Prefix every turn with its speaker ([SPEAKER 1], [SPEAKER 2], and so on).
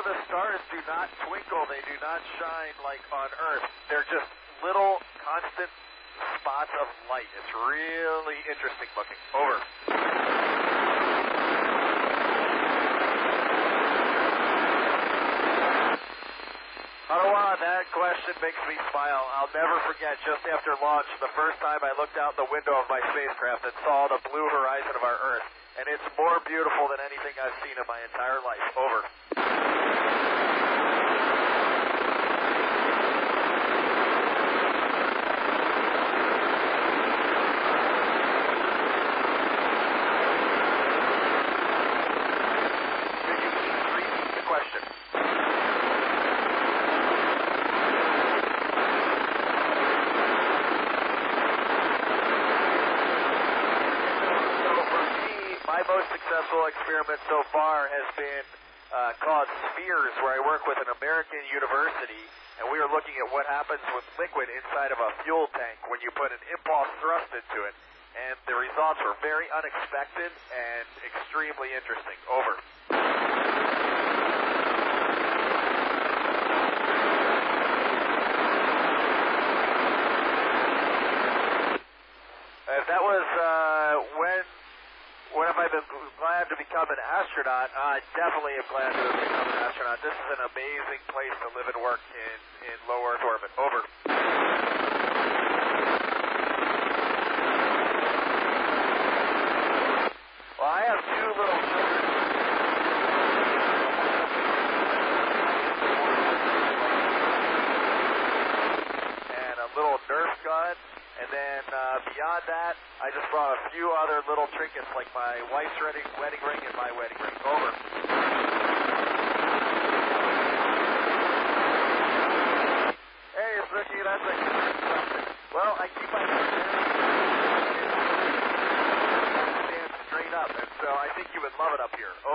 [SPEAKER 1] of the stars do not twinkle. They do not shine like on Earth. They're just little constant spots of light. It's really interesting looking. Over. Ottawa, that question makes me smile. I'll never forget just after launch, the first time I looked out the window of my spacecraft and saw the blue horizon of our Earth. And it's more beautiful than anything I've seen in my entire life. Over. Experiment so far has been called Spheres, where I work with an American university, and we are looking at what happens with liquid inside of a fuel tank when you put an impulse thrust into it. And the results were very unexpected and extremely interesting. Over. That was when have I been glad to become an astronaut? I definitely am glad to have become an astronaut. This is an amazing place to live and work in low Earth orbit. Over. Well, I have two little children. And a little Nerf gun. And then beyond that, I just brought a few other little trinkets like my wife's wedding ring and my wedding ring. Over. Hey, it's Ricky. That's a something. Well, I keep my stand straight up, and so I think you would love it up here.